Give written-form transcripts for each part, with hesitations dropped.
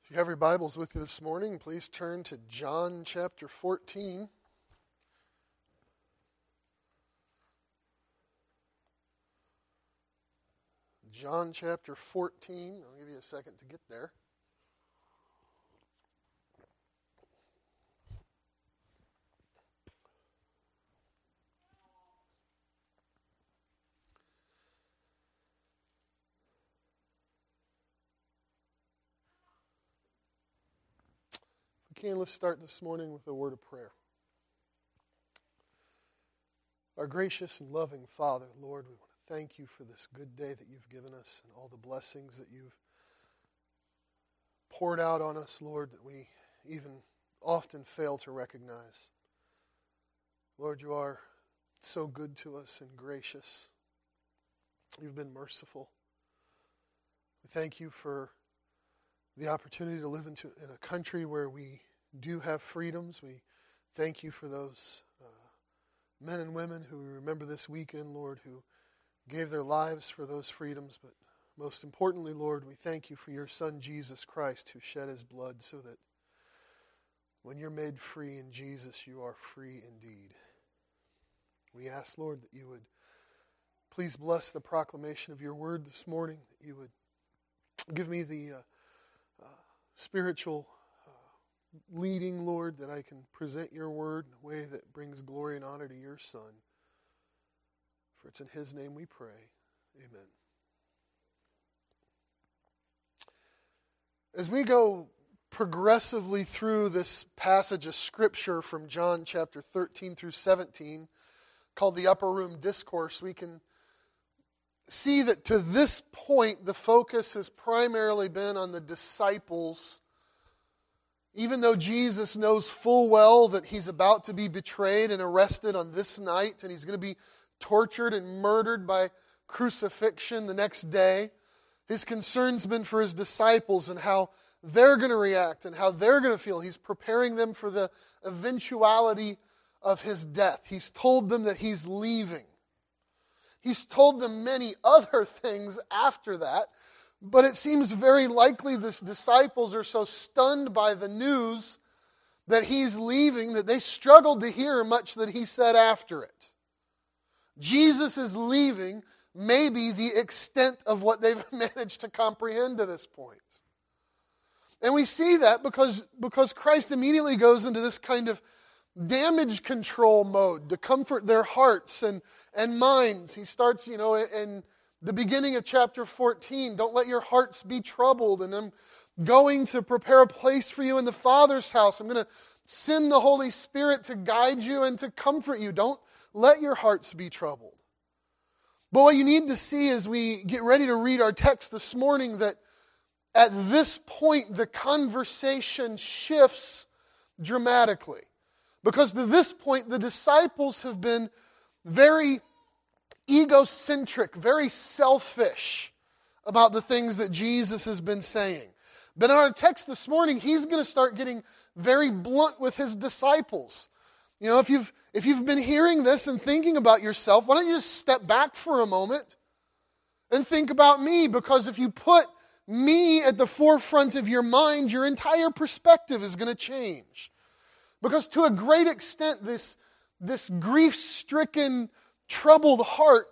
If you have your Bibles with you this morning, please turn to John chapter 14. John chapter 14. I'll give you a second to get there. Okay, let's start this morning with a word of prayer. Our gracious and loving Father, Lord, we want to thank you for this good day that you've given us and all the blessings that you've poured out on us, Lord, that we even often fail to recognize. Lord, you are so good to us and gracious. You've been merciful. We thank you for the opportunity to live in a country where we do have freedoms. We thank you for those men and women who we remember this weekend, Lord, who gave their lives for those freedoms. But most importantly, Lord, we thank you for your Son, Jesus Christ, who shed his blood so that when you're made free in Jesus, you are free indeed. We ask, Lord, that you would please bless the proclamation of your word this morning, that you would give me the spiritual leading, Lord, that I can present your word in a way that brings glory and honor to your Son. For it's in his name we pray. Amen. As we go progressively through this passage of Scripture from John chapter 13 through 17, called the Upper Room Discourse, we can see that to this point, the focus has primarily been on the disciples. Even though Jesus knows full well that he's about to be betrayed and arrested on this night, and he's going to be tortured and murdered by crucifixion the next day, his concern's been for his disciples and how they're going to react and how they're going to feel. He's preparing them for the eventuality of his death. He's told them that he's leaving. He's told them many other things after that, but it seems very likely the disciples are so stunned by the news that he's leaving that they struggled to hear much that he said after it. Jesus is leaving may be the extent of what they've managed to comprehend to this point. And we see that because Christ immediately goes into this kind of damage control mode to comfort their hearts and minds. He starts, in the beginning of chapter 14, don't let your hearts be troubled, and I'm going to prepare a place for you in the Father's house. I'm going to send the Holy Spirit to guide you and to comfort you. Don't let your hearts be troubled. But what you need to see as we get ready to read our text this morning, that at this point the conversation shifts dramatically. Because to this point, the disciples have been very egocentric, very selfish about the things that Jesus has been saying. But in our text this morning, he's going to start getting very blunt with his disciples. If you've been hearing this and thinking about yourself, why don't you just step back for a moment and think about me? Because if you put me at the forefront of your mind, your entire perspective is going to change. Because to a great extent, this grief-stricken, troubled heart,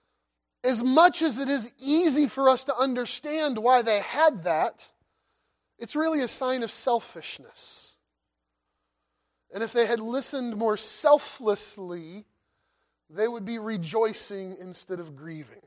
as much as it is easy for us to understand why they had that, it's really a sign of selfishness. And if they had listened more selflessly, they would be rejoicing instead of grieving.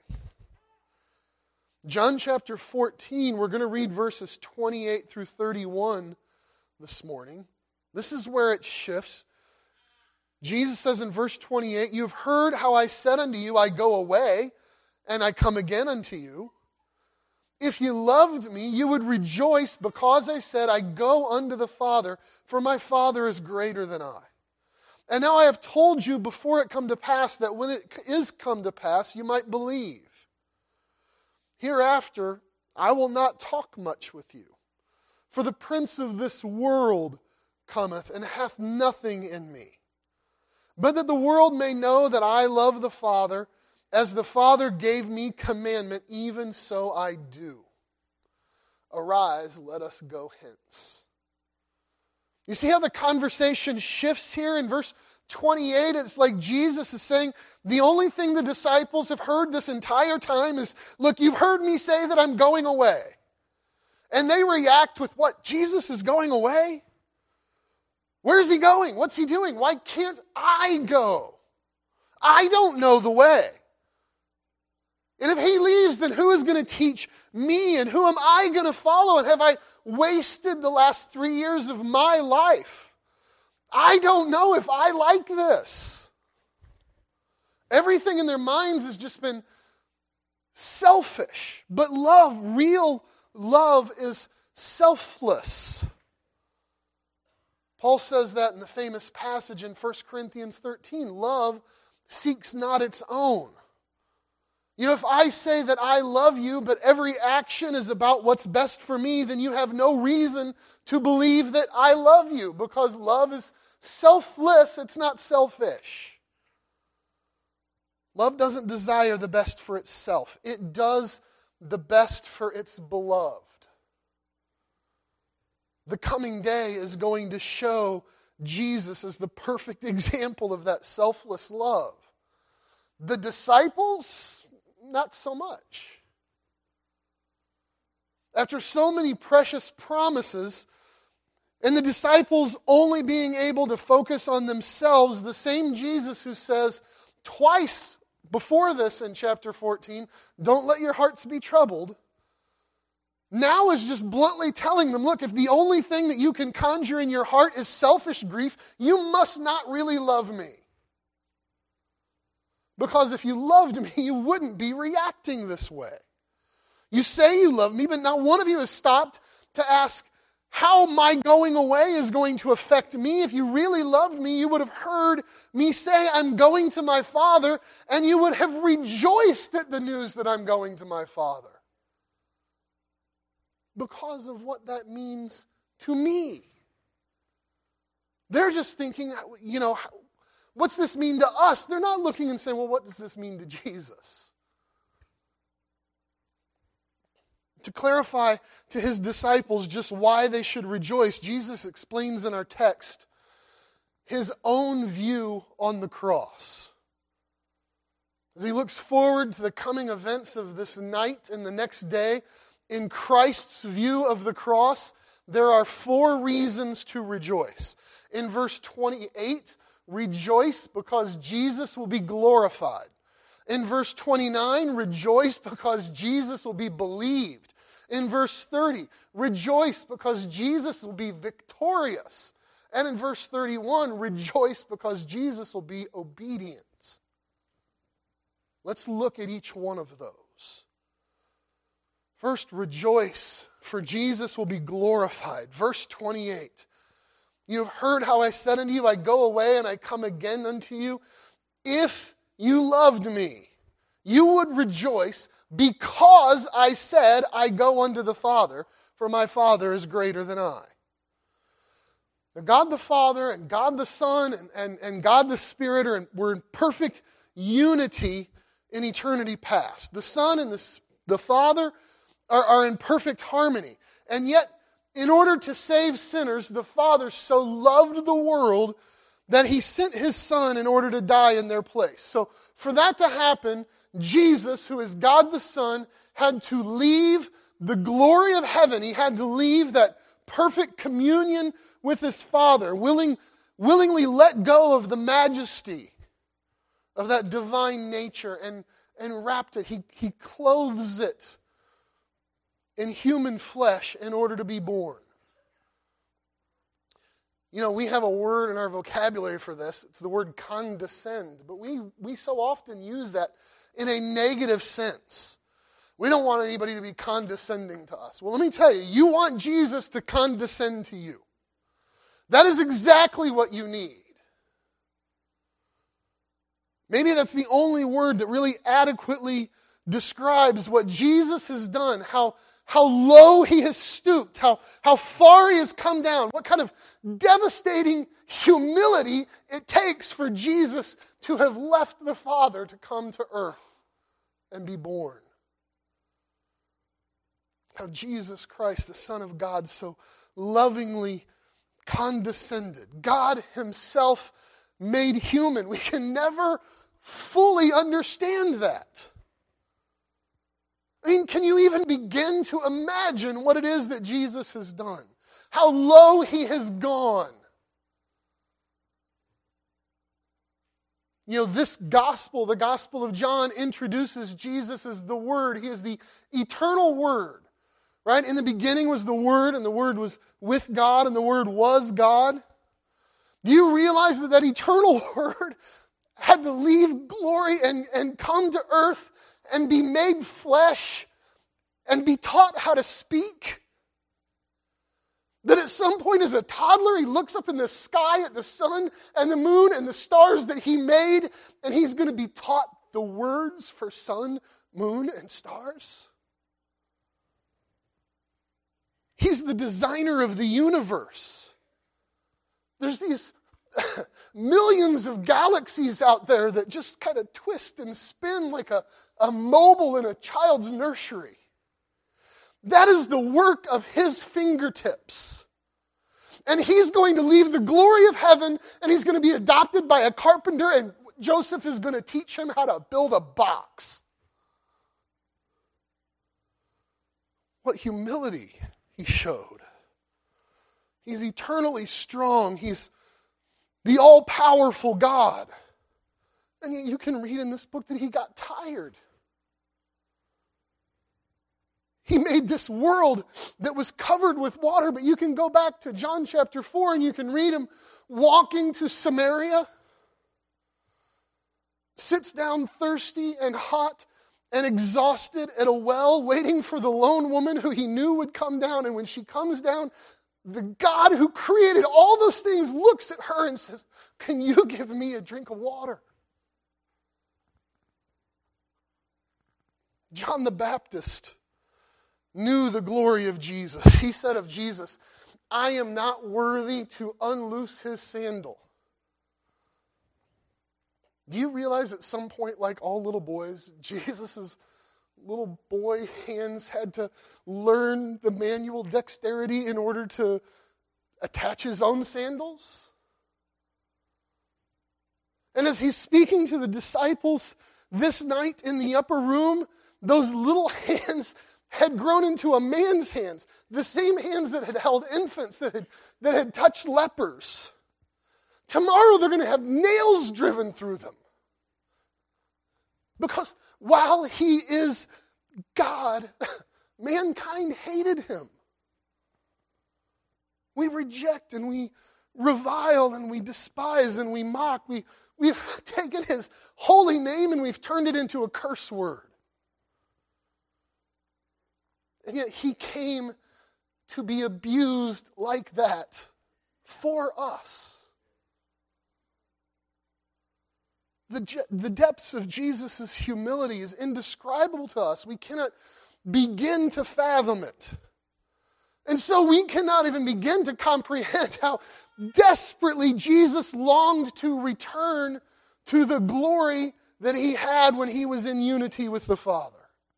John chapter 14, we're going to read verses 28 through 31 this morning. This is where it shifts. Jesus says in verse 28, "You have heard how I said unto you, I go away, and I come again unto you. If you loved me, you would rejoice because I said, I go unto the Father, for my Father is greater than I. And now I have told you before it come to pass, that when it is come to pass, you might believe. Hereafter, I will not talk much with you, for the prince of this world cometh and hath nothing in me. But that the world may know that I love the Father, as the Father gave me commandment, even so I do. Arise, let us go hence. You see how the conversation shifts here in verse 28? It's like Jesus is saying, the only thing the disciples have heard this entire time is, look, you've heard me say that I'm going away. And they react with what? Jesus is going away? Where's he going? What's he doing? Why can't I go? I don't know the way. And if he leaves, then who is going to teach me? And who am I going to follow? And have I wasted the last 3 years of my life? I don't know if I like this. Everything in their minds has just been selfish. But love, real love, is selfless. Paul says that in the famous passage in 1 Corinthians 13. Love seeks not its own. You know, if I say that I love you, but every action is about what's best for me, then you have no reason to believe that I love you, because love is selfless, it's not selfish. Love doesn't desire the best for itself. It does the best for its beloved. The coming day is going to show Jesus as the perfect example of that selfless love. The disciples, not so much. After so many precious promises, and the disciples only being able to focus on themselves, the same Jesus who says twice before this in chapter 14, don't let your hearts be troubled, now is just bluntly telling them, look, if the only thing that you can conjure in your heart is selfish grief, you must not really love me. Because if you loved me, you wouldn't be reacting this way. You say you love me, but not one of you has stopped to ask how my going away is going to affect me. If you really loved me, you would have heard me say I'm going to my Father, and you would have rejoiced at the news that I'm going to my Father. Because of what that means to me. They're just thinking, what's this mean to us? They're not looking and saying, well, what does this mean to Jesus? To clarify to his disciples just why they should rejoice, Jesus explains in our text his own view on the cross. As he looks forward to the coming events of this night and the next day, in Christ's view of the cross, there are 4 reasons to rejoice. In verse 28, rejoice because Jesus will be glorified. In verse 29, rejoice because Jesus will be believed. In verse 30, rejoice because Jesus will be victorious. And in verse 31, rejoice because Jesus will be obedient. Let's look at each one of those. First, rejoice, for Jesus will be glorified. Verse 28, you have heard how I said unto you, I go away and I come again unto you. If you loved me, you would rejoice because I said, I go unto the Father, for my Father is greater than I. Now, God the Father and God the Son and God the Spirit were in perfect unity in eternity past. The Son and the Father are in perfect harmony. And yet, in order to save sinners, the Father so loved the world that he sent his Son in order to die in their place. So for that to happen, Jesus, who is God the Son, had to leave the glory of heaven. He had to leave that perfect communion with his Father, willingly let go of the majesty of that divine nature and wrapped it. He clothes it in human flesh in order to be born. You know, we have a word in our vocabulary for this. It's the word condescend. But we so often use that in a negative sense. We don't want anybody to be condescending to us. Well, let me tell you, you want Jesus to condescend to you. That is exactly what you need. Maybe that's the only word that really adequately describes what Jesus has done, how low he has stooped, how far he has come down, what kind of devastating humility it takes for Jesus to have left the Father to come to earth and be born. how Jesus Christ, the Son of God, so lovingly condescended. God himself made human. We can never fully understand that. I mean, can you even begin to imagine what it is that Jesus has done? How low he has gone. You know, this gospel, the Gospel of John, introduces Jesus as the Word. He is the eternal Word. Right? In the beginning was the Word, and the Word was with God, and the Word was God. Do you realize that that eternal Word had to leave glory and come to earth and be made flesh and be taught how to speak? That at some point as a toddler, he looks up in the sky at the sun and the moon and the stars that he made, and he's going to be taught the words for sun, moon, and stars? He's the designer of the universe. There's these millions of galaxies out there that just kind of twist and spin like a mobile in a child's nursery. That is the work of his fingertips. And he's going to leave the glory of heaven, and he's going to be adopted by a carpenter, and Joseph is going to teach him how to build a box. What humility he showed. He's eternally strong. He's the all-powerful God. And yet you can read in this book that he got tired. He made this world that was covered with water, but you can go back to John chapter 4 and you can read him walking to Samaria, sits down thirsty and hot and exhausted at a well, waiting for the lone woman who he knew would come down. And when she comes down, the God who created all those things looks at her and says, "Can you give me a drink of water?" John the Baptist knew the glory of Jesus. He said of Jesus, "I am not worthy to unloose his sandal." Do you realize at some point, like all little boys, Jesus' little boy hands had to learn the manual dexterity in order to attach his own sandals? And as he's speaking to the disciples this night in the upper room, those little hands had grown into a man's hands, the same hands that had held infants, that had touched lepers. Tomorrow they're going to have nails driven through them. Because while he is God, mankind hated him. We reject and we revile and we despise and we mock. We've taken his holy name and we've turned it into a curse word. And yet he came to be abused like that for us. The depths of Jesus' humility is indescribable to us. We cannot begin to fathom it. And so we cannot even begin to comprehend how desperately Jesus longed to return to the glory that he had when he was in unity with the Father.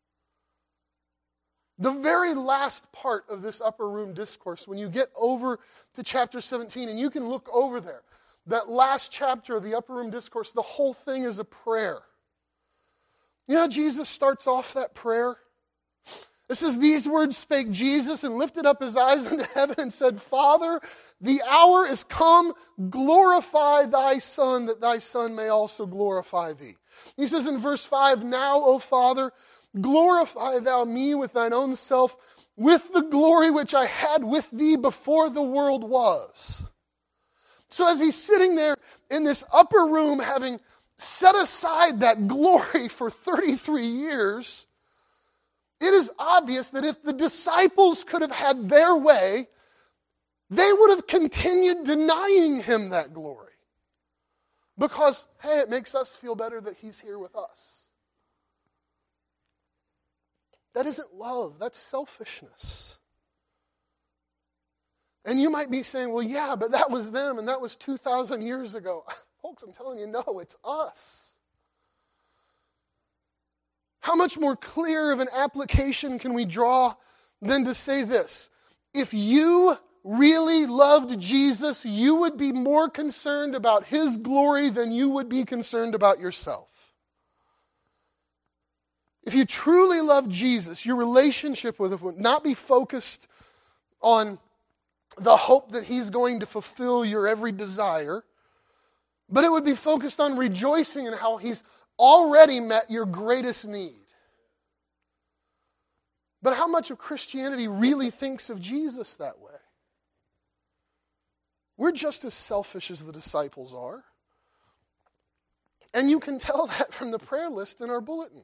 The very last part of this upper room discourse, when you get over to chapter 17, and you can look over there, that last chapter of the upper room discourse, the whole thing is a prayer. You know how Jesus starts off that prayer? It says, "These words spake Jesus and lifted up his eyes unto heaven and said, Father, the hour is come, glorify thy Son, that thy Son may also glorify thee." He says in verse 5, "Now, O Father, glorify thou me with thine own self, with the glory which I had with thee before the world was." So as he's sitting there in this upper room, having set aside that glory for 33 years, it is obvious that if the disciples could have had their way, they would have continued denying him that glory. Because, hey, it makes us feel better that he's here with us. That isn't love, that's selfishness. And you might be saying, well, yeah, but that was them and that was 2,000 years ago. Folks, I'm telling you, no, it's us. How much more clear of an application can we draw than to say this: if you really loved Jesus, you would be more concerned about His glory than you would be concerned about yourself. If you truly love Jesus, your relationship with Him would not be focused on the hope that He's going to fulfill your every desire, but it would be focused on rejoicing in how He's already met your greatest need. But how much of Christianity really thinks of Jesus that way? We're just as selfish as the disciples are. And you can tell that from the prayer list in our bulletin.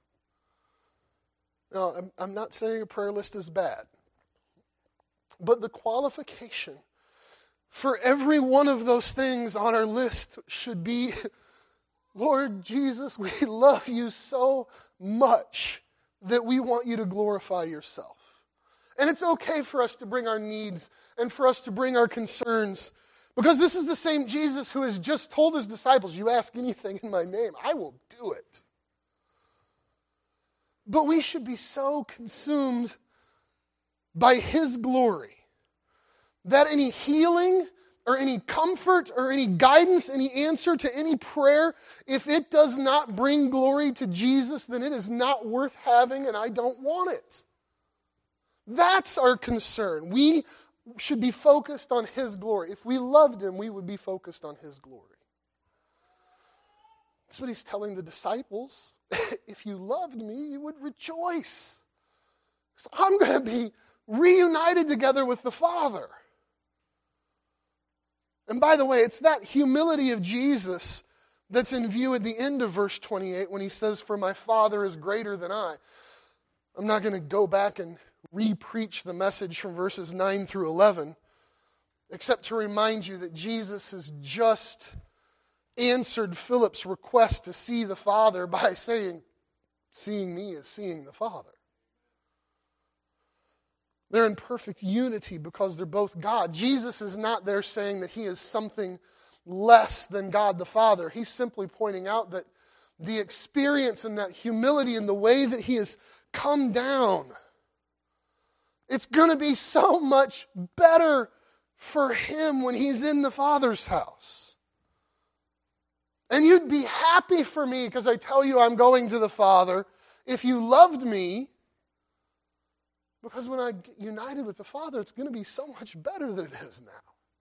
Now, I'm not saying a prayer list is bad, but the qualification for every one of those things on our list should be, Lord Jesus, we love you so much that we want you to glorify yourself. And it's okay for us to bring our needs and for us to bring our concerns, because this is the same Jesus who has just told His disciples, you ask anything in my name, I will do it. But we should be so consumed by His glory that any healing or any comfort or any guidance, any answer to any prayer, if it does not bring glory to Jesus, then it is not worth having and I don't want it. That's our concern. We should be focused on His glory. If we loved Him, we would be focused on His glory. That's what He's telling the disciples. If you loved me, you would rejoice. So I'm going to be reunited together with the Father. And by the way, it's that humility of Jesus that's in view at the end of verse 28 when He says, for my Father is greater than I. I'm not going to go back and re-preach the message from verses 9 through 11, except to remind you that Jesus has just answered Philip's request to see the Father by saying, seeing me is seeing the Father. They're in perfect unity because they're both God. Jesus is not there saying that He is something less than God the Father. He's simply pointing out that the experience and that humility and the way that He has come down, it's going to be so much better for Him when He's in the Father's house. And you'd be happy for me because I tell you I'm going to the Father if you loved me. Because when I get united with the Father, it's going to be so much better than it is now.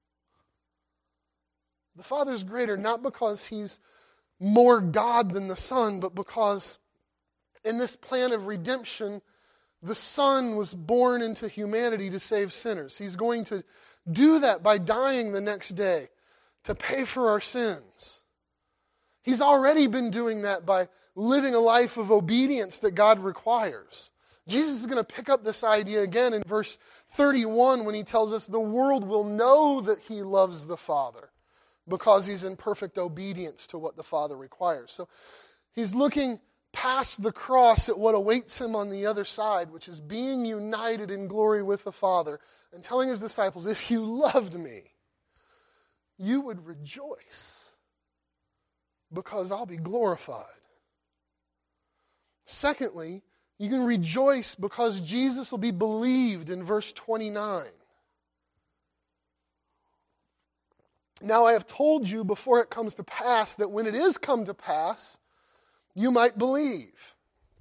The Father's greater not because He's more God than the Son, but because in this plan of redemption, the Son was born into humanity to save sinners. He's going to do that by dying the next day to pay for our sins. He's already been doing that by living a life of obedience that God requires. Jesus is going to pick up this idea again in verse 31 when He tells us the world will know that He loves the Father because He's in perfect obedience to what the Father requires. So He's looking past the cross at what awaits Him on the other side, which is being united in glory with the Father, and telling His disciples, if you loved me, you would rejoice because I'll be glorified. Secondly, you can rejoice because Jesus will be believed in verse 29. Now I have told you before it comes to pass that when it is come to pass, you might believe.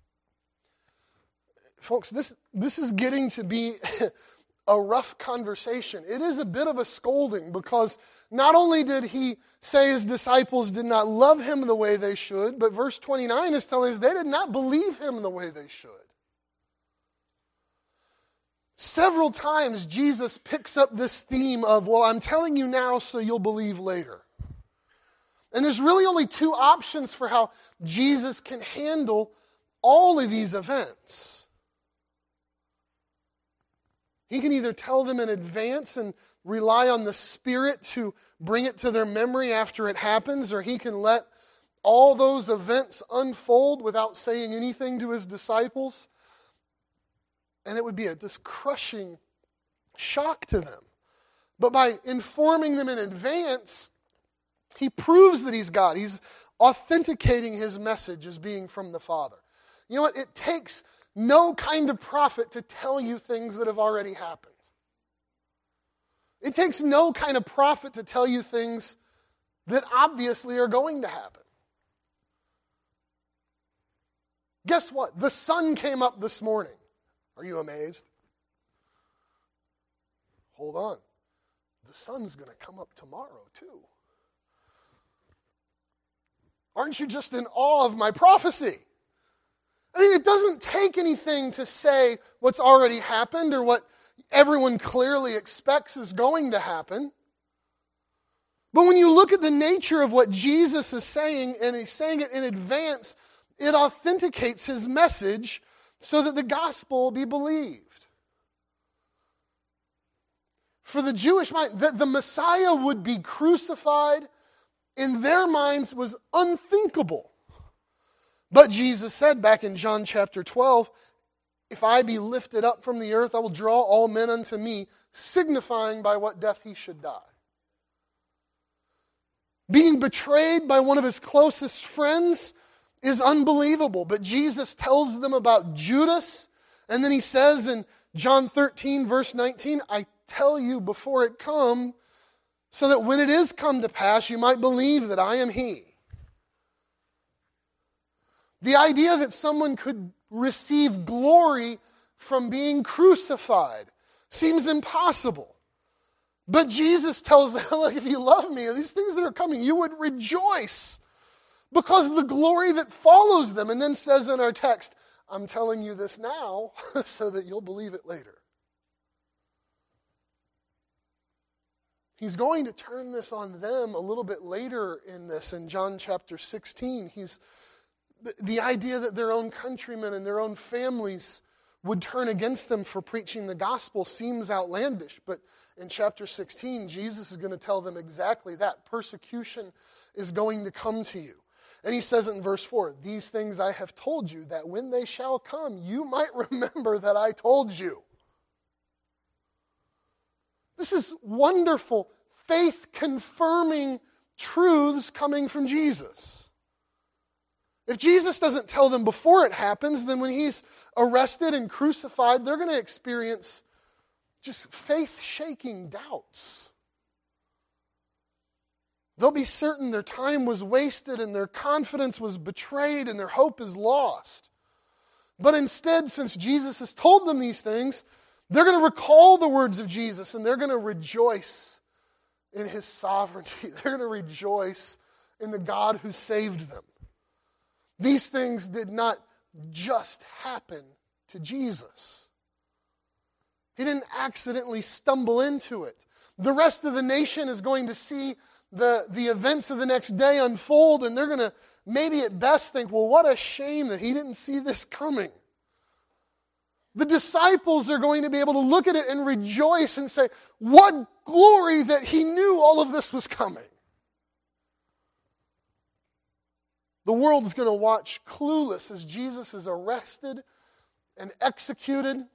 Folks, this is getting to be a rough conversation. It is a bit of a scolding because not only did He say His disciples did not love Him the way they should, but verse 29 is telling us they did not believe Him the way they should. Several times Jesus picks up this theme of, well, I'm telling you now so you'll believe later. And there's really only two options for how Jesus can handle all of these events. He can either tell them in advance and rely on the Spirit to bring it to their memory after it happens, or He can let all those events unfold without saying anything to His disciples. And it would be this crushing shock to them. But by informing them in advance, He proves that He's God. He's authenticating His message as being from the Father. You know what? It takes no kind of prophet to tell you things that have already happened. It takes no kind of prophet to tell you things that obviously are going to happen. Guess what? The sun came up this morning. Are you amazed? Hold on. The sun's going to come up tomorrow too. Aren't you just in awe of my prophecy? I mean, it doesn't take anything to say what's already happened or what everyone clearly expects is going to happen. But when you look at the nature of what Jesus is saying, and he's saying it in advance, it authenticates his message so that the gospel will be believed. For the Jewish mind, that the Messiah would be crucified in their minds was unthinkable. But Jesus said back in John chapter 12, if I be lifted up from the earth, I will draw all men unto me, signifying by what death he should die. Being betrayed by one of his closest friends is unbelievable. But Jesus tells them about Judas, and then he says in John 13, verse 19, I tell you before it come, so that when it is come to pass, you might believe that I am he. The idea that someone could receive glory from being crucified seems impossible. But Jesus tells them, look, if you love me, these things that are coming, you would rejoice because of the glory that follows them. And then says in our text, I'm telling you this now so that you'll believe it later. He's going to turn this on them a little bit later in this, in John chapter 16. The idea that their own countrymen and their own families would turn against them for preaching the gospel seems outlandish. But in chapter 16, Jesus is going to tell them exactly that. Persecution is going to come to you. And he says it in verse 4, these things I have told you, that when they shall come, you might remember that I told you. This is wonderful, faith-confirming truths coming from Jesus. If Jesus doesn't tell them before it happens, then when he's arrested and crucified, they're going to experience just faith-shaking doubts. They'll be certain their time was wasted and their confidence was betrayed and their hope is lost. But instead, since Jesus has told them these things, they're going to recall the words of Jesus and they're going to rejoice in his sovereignty. They're going to rejoice in the God who saved them. These things did not just happen to Jesus. He didn't accidentally stumble into it. The rest of the nation is going to see the events of the next day unfold, and they're going to maybe at best think, well, what a shame that he didn't see this coming. The disciples are going to be able to look at it and rejoice and say, what glory that he knew all of this was coming. The world's going to watch clueless as Jesus is arrested and executed.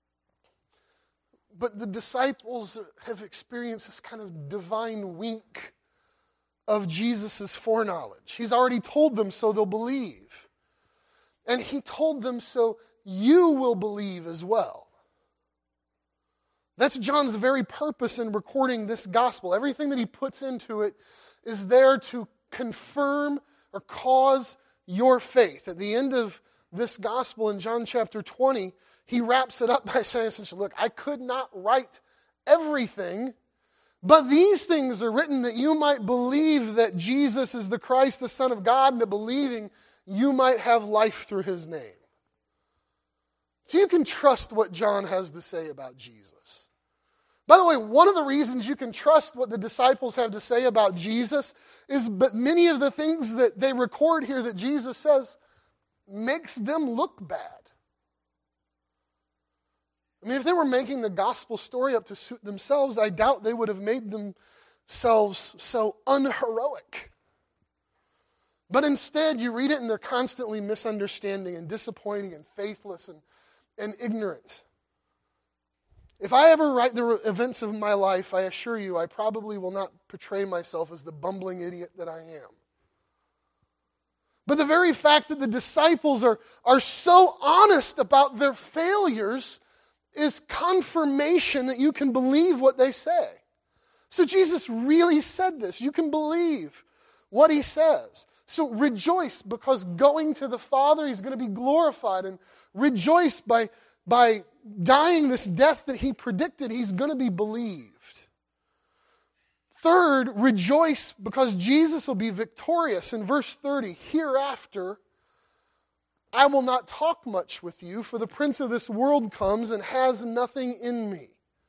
But the disciples have experienced this kind of divine wink of Jesus' foreknowledge. He's already told them so they'll believe. And he told them so you will believe as well. That's John's very purpose in recording this gospel. Everything that he puts into it is there to confirm or cause your faith. At the end of this gospel in John chapter 20, he wraps it up by saying, look, I could not write everything, but these things are written that you might believe that Jesus is the Christ, the Son of God, and that believing you might have life through his name. So you can trust what John has to say about Jesus. By the way, one of the reasons you can trust what the disciples have to say about Jesus is but many of the things that they record here that Jesus says makes them look bad. I mean, if they were making the gospel story up to suit themselves, I doubt they would have made themselves so unheroic. But instead, you read it and they're constantly misunderstanding and disappointing and faithless and ignorant. If I ever write the events of my life, I assure you, I probably will not portray myself as the bumbling idiot that I am. But the very fact that the disciples are so honest about their failures is confirmation that you can believe what they say. So Jesus really said this. You can believe what he says. So rejoice, because going to the Father, he's going to be glorified. And rejoice by dying this death that he predicted, he's going to be believed. Third, rejoice because Jesus will be victorious. In verse 30, hereafter I will not talk much with you, for the prince of this world comes and has nothing in me.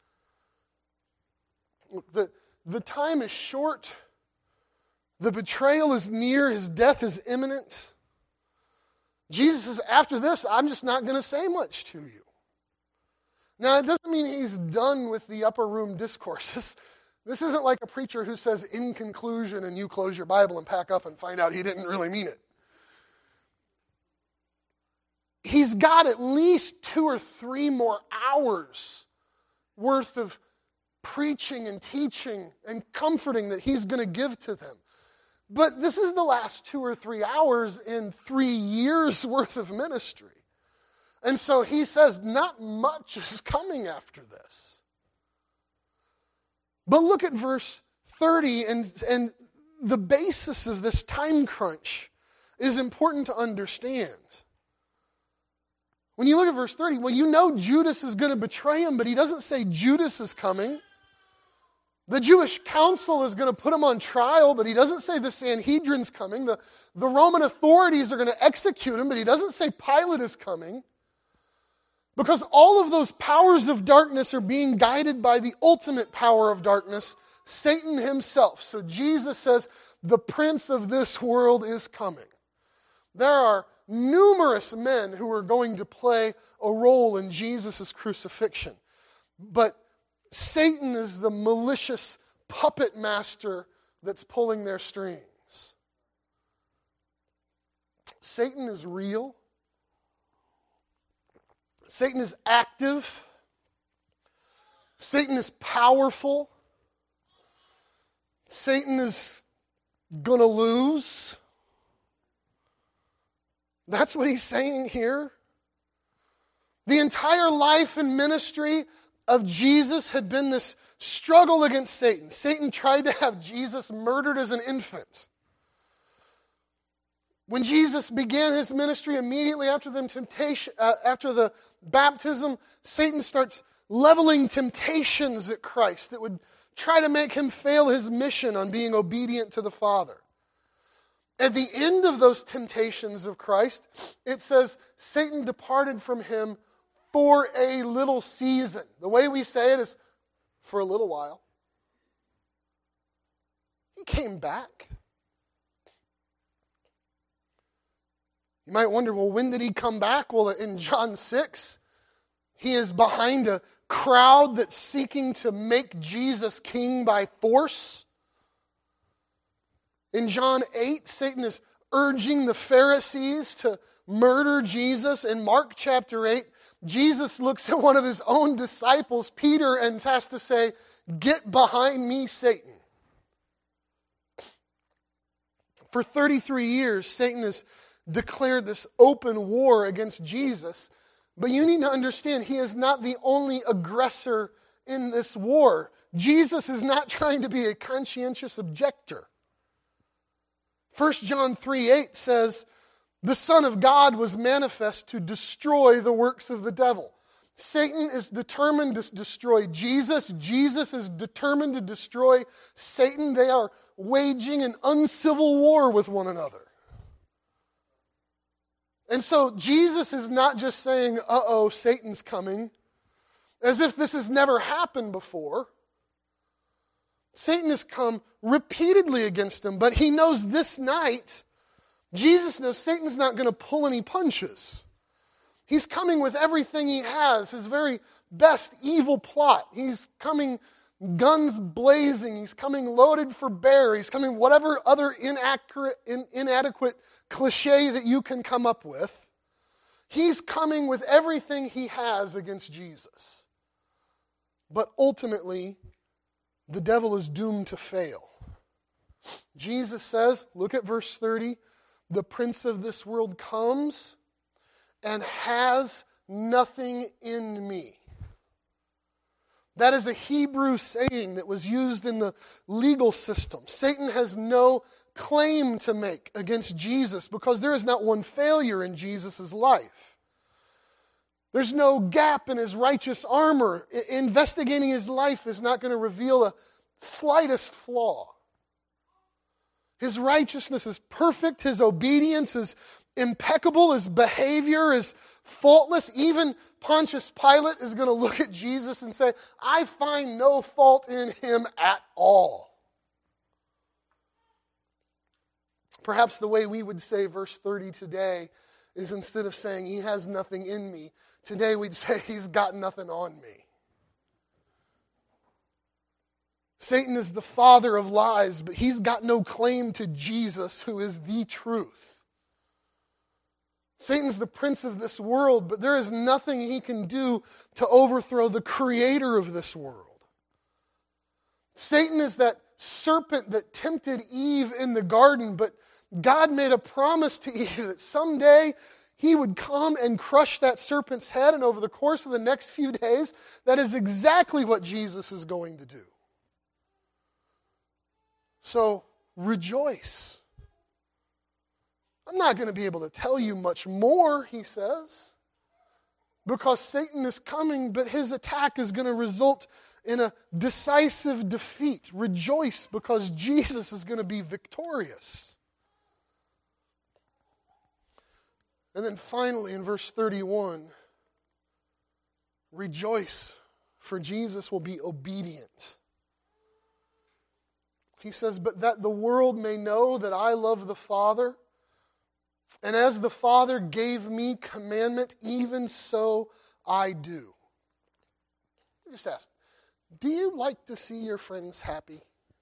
Look, the time is short. The betrayal is near. His death is imminent. Jesus says, after this, I'm just not going to say much to you. Now, it doesn't mean he's done with the upper room discourses. This isn't like a preacher who says, in conclusion, and you close your Bible and pack up and find out he didn't really mean it. He's got at least 2 or 3 more hours worth of preaching and teaching and comforting that he's going to give to them. But this is the last 2 or 3 hours in 3 years worth of ministry. And so he says, not much is coming after this. But look at verse 30, and the basis of this time crunch is important to understand. When you look at verse 30, well, you know Judas is going to betray him, but he doesn't say Judas is coming. The Jewish council is going to put him on trial, but he doesn't say the Sanhedrin's coming. The Roman authorities are going to execute him, but he doesn't say Pilate is coming. Because all of those powers of darkness are being guided by the ultimate power of darkness, Satan himself. So Jesus says, the prince of this world is coming. There are numerous men who are going to play a role in Jesus' crucifixion. But Satan is the malicious puppet master that's pulling their strings. Satan is real. Satan is active. Satan is powerful. Satan is going to lose. That's what he's saying here. The entire life and ministry of Jesus had been this struggle against Satan. Satan tried to have Jesus murdered as an infant. When Jesus began his ministry, immediately after the baptism, Satan starts leveling temptations at Christ that would try to make him fail his mission on being obedient to the Father. At the end of those temptations of Christ, it says, Satan departed from him for a little season. The way we say it is, for a little while. He came back. You might wonder, well, when did he come back? Well, in John 6, he is behind a crowd that's seeking to make Jesus king by force. In John 8, Satan is urging the Pharisees to murder Jesus. In Mark chapter 8, Jesus looks at one of his own disciples, Peter, and has to say, "Get behind me, Satan." For 33 years, Satan has declared this open war against Jesus. But you need to understand, he is not the only aggressor in this war. Jesus is not trying to be a conscientious objector. 1 John 3:8 says, "The Son of God was manifest to destroy the works of the devil." Satan is determined to destroy Jesus. Jesus is determined to destroy Satan. They are waging an uncivil war with one another. And so Jesus is not just saying, uh-oh, Satan's coming, as if this has never happened before. Satan has come repeatedly against him, but he knows this night, Jesus knows Satan's not going to pull any punches. He's coming with everything he has, his very best evil plot. He's coming guns blazing. He's coming loaded for bear. He's coming whatever other inadequate cliche that you can come up with. He's coming with everything he has against Jesus. But ultimately, the devil is doomed to fail. Jesus says, look at verse 30, the prince of this world comes and has nothing in me. That is a Hebrew saying that was used in the legal system. Satan has no claim to make against Jesus because there is not one failure in Jesus' life. There's no gap in his righteous armor. Investigating his life is not going to reveal a slightest flaw. His righteousness is perfect. His obedience is impeccable. His behavior is faultless. Even Pontius Pilate is going to look at Jesus and say, I find no fault in him at all. Perhaps the way we would say verse 30 today is instead of saying he has nothing in me, today we'd say he's got nothing on me. Satan is the father of lies, but he's got no claim to Jesus, who is the truth. Satan's the prince of this world, but there is nothing he can do to overthrow the creator of this world. Satan is that serpent that tempted Eve in the garden, but God made a promise to Eve that someday he would come and crush that serpent's head, and over the course of the next few days, that is exactly what Jesus is going to do. So, rejoice. I'm not going to be able to tell you much more, he says, because Satan is coming, but his attack is going to result in a decisive defeat. Rejoice because Jesus is going to be victorious. And then finally in verse 31, rejoice, for Jesus will be obedient. He says, but that the world may know that I love the Father, and as the Father gave me commandment, even so I do. Just ask, do you like to see your friends happy?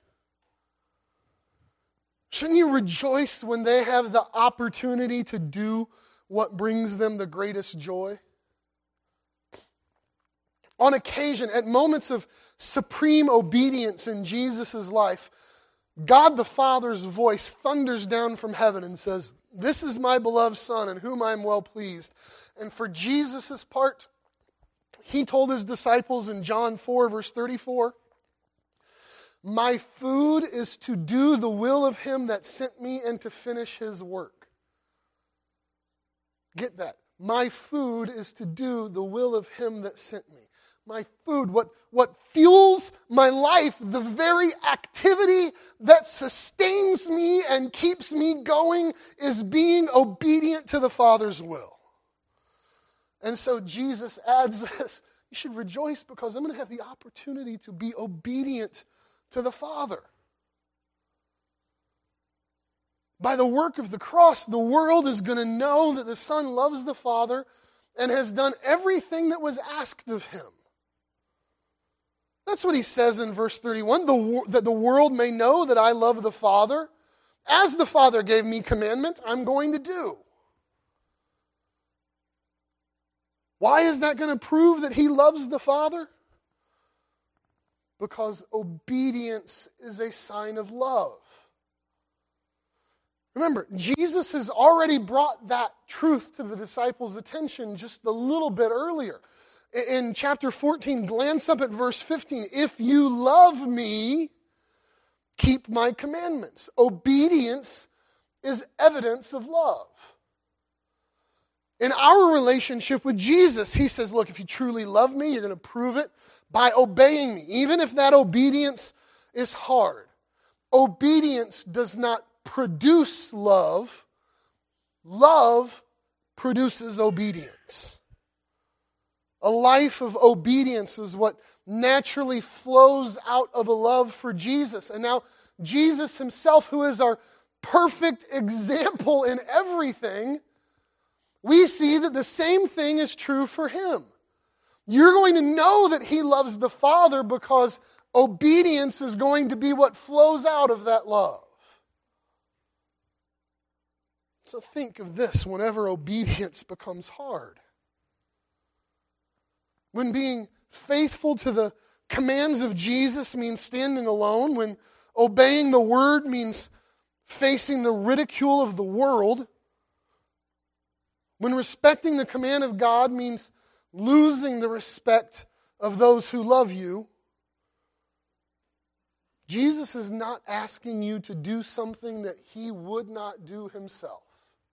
Shouldn't you rejoice when they have the opportunity to do what brings them the greatest joy? On occasion, at moments of supreme obedience in Jesus' life, God the Father's voice thunders down from heaven and says, this is my beloved Son in whom I am well pleased. And for Jesus' part, he told his disciples in John 4, verse 34, my food is to do the will of him that sent me and to finish his work. Get that. My food is to do the will of him that sent me. My food, what fuels my life, the very activity that sustains me and keeps me going is being obedient to the Father's will. And so Jesus adds this, you should rejoice because I'm going to have the opportunity to be obedient to the Father. By the work of the cross, the world is going to know that the Son loves the Father and has done everything that was asked of him. That's what he says in verse 31, that the world may know that I love the Father. As the Father gave me commandment, I'm going to do. Why is that going to prove that he loves the Father? Because obedience is a sign of love. Remember, Jesus has already brought that truth to the disciples' attention just a little bit earlier. In chapter 14, glance up at verse 15. If you love me, keep my commandments. Obedience is evidence of love. In our relationship with Jesus, he says, look, if you truly love me, you're going to prove it by obeying me, even if that obedience is hard. Obedience does not produce love. Love produces obedience. A life of obedience is what naturally flows out of a love for Jesus. And now Jesus himself, who is our perfect example in everything, we see that the same thing is true for him. You're going to know that he loves the Father because obedience is going to be what flows out of that love. So think of this whenever obedience becomes hard. When being faithful to the commands of Jesus means standing alone, when obeying the word means facing the ridicule of the world, when respecting the command of God means losing the respect of those who love you, Jesus is not asking you to do something that he would not do himself.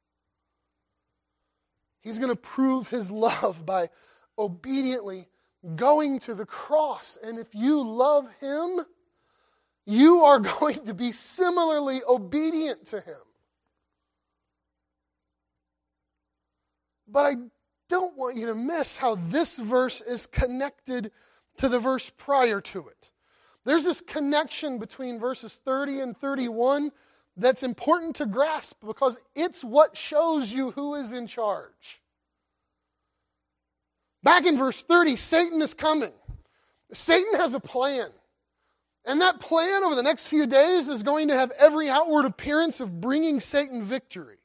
He's going to prove his love by obediently going to the cross. And if you love him, you are going to be similarly obedient to him. But I don't want you to miss how this verse is connected to the verse prior to it. There's this connection between verses 30 and 31 that's important to grasp because it's what shows you who is in charge. Back in verse 30, Satan is coming. Satan has a plan. And that plan over the next few days is going to have every outward appearance of bringing Satan victory.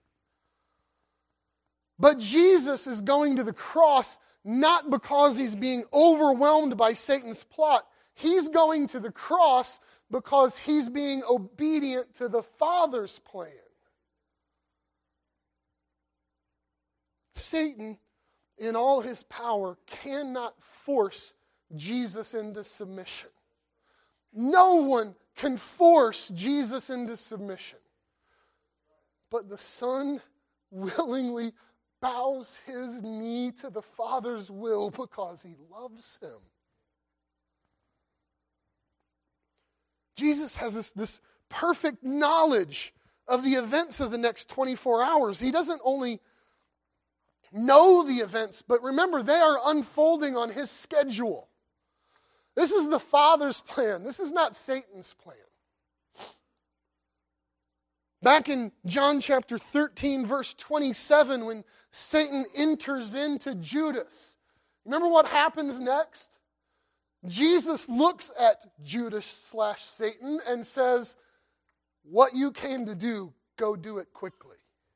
But Jesus is going to the cross not because he's being overwhelmed by Satan's plot. He's going to the cross because he's being obedient to the Father's plan. Satan, in all his power, cannot force Jesus into submission. No one can force Jesus into submission. But the Son willingly bows his knee to the Father's will because he loves him. Jesus has this perfect knowledge of the events of the next 24 hours. He doesn't only know the events, but remember, they are unfolding on his schedule. This is the Father's plan. This is not Satan's plan. Back in John chapter 13, verse 27, when Satan enters into Judas, remember what happens next? Jesus looks at Judas/Satan and says, "What you came to do, go do it quickly."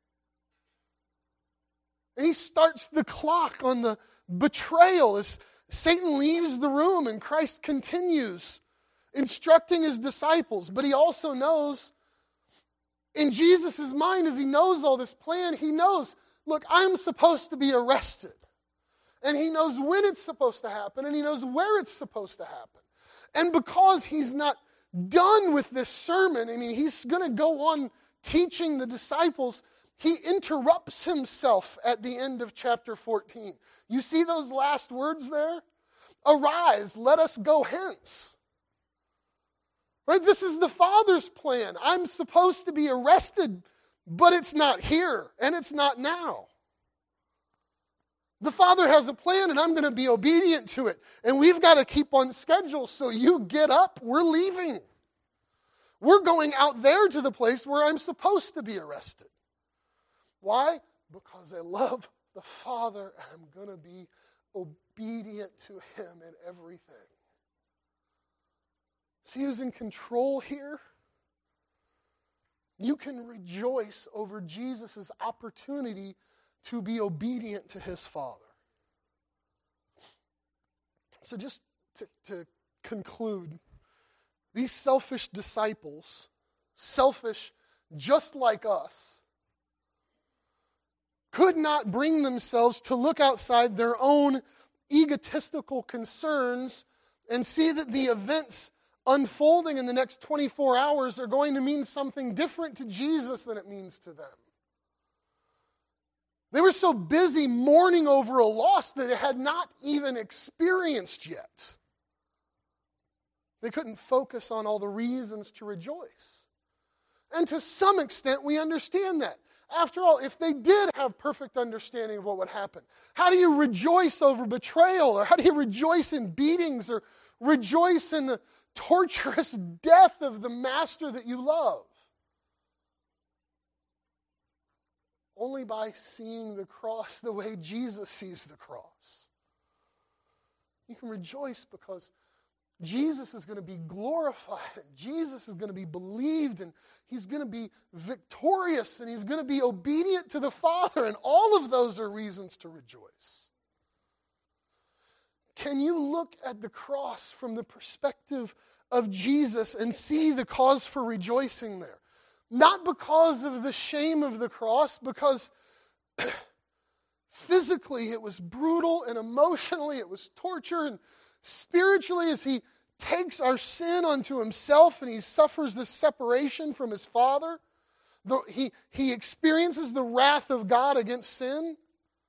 And he starts the clock on the betrayal as Satan leaves the room and Christ continues instructing his disciples. But he also knows, in Jesus' mind, as he knows all this plan, he knows, look, I'm supposed to be arrested. And he knows when it's supposed to happen, and he knows where it's supposed to happen. And because he's not done with this sermon, I mean, he's going to go on teaching the disciples, he interrupts himself at the end of chapter 14. You see those last words there? Arise, let us go hence. Right? This is the Father's plan. I'm supposed to be arrested, but it's not here, and it's not now. The Father has a plan, and I'm going to be obedient to it. And we've got to keep on schedule, so you get up, we're leaving. We're going out there to the place where I'm supposed to be arrested. Why? Because I love the Father, and I'm going to be obedient to him in everything. See who's in control here? You can rejoice over Jesus' opportunity to be obedient to his Father. So just to conclude, these selfish disciples, selfish just like us, could not bring themselves to look outside their own egotistical concerns and see that the events unfolding in the next 24 hours are going to mean something different to Jesus than it means to them. They were so busy mourning over a loss that they had not even experienced yet. They couldn't focus on all the reasons to rejoice. And to some extent, we understand that. After all, if they did have perfect understanding of what would happen, how do you rejoice over betrayal? Or how do you rejoice in beatings? Or rejoice in the torturous death of the master that you love? Only by seeing the cross the way Jesus sees the cross. You can rejoice because Jesus is going to be glorified, and Jesus is going to be believed, and he's going to be victorious, and he's going to be obedient to the Father, and all of those are reasons to rejoice. Can you look at the cross from the perspective of Jesus and see the cause for rejoicing there? Not because of the shame of the cross, because physically it was brutal, and emotionally it was torture, and spiritually as he takes our sin onto himself and he suffers this separation from his Father, he experiences the wrath of God against sin.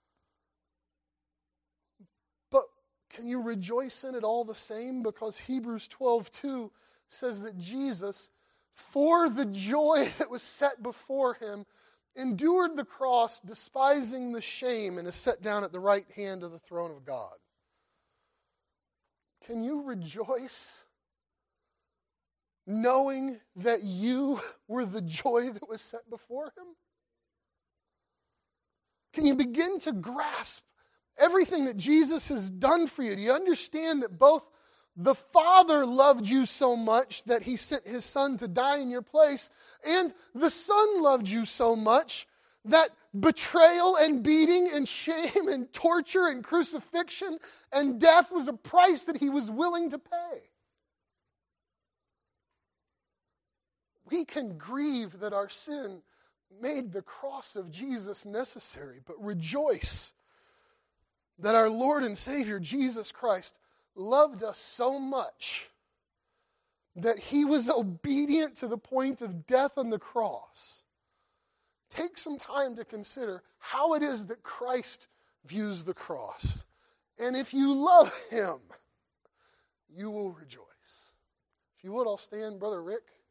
But can you rejoice in it all the same? Because Hebrews 12:2 says that Jesus, for the joy that was set before him, endured the cross, despising the shame, and is set down at the right hand of the throne of God. Can you rejoice knowing that you were the joy that was set before him? Can you begin to grasp everything that Jesus has done for you? Do you understand that both the Father loved you so much that he sent his Son to die in your place, and the Son loved you so much that betrayal and beating and shame and torture and crucifixion and death was a price that he was willing to pay? We can grieve that our sin made the cross of Jesus necessary, but rejoice that our Lord and Savior Jesus Christ loved us so much that he was obedient to the point of death on the cross. Take some time to consider how it is that Christ views the cross. And if you love him, you will rejoice. If you would, I'll stand, Brother Rick.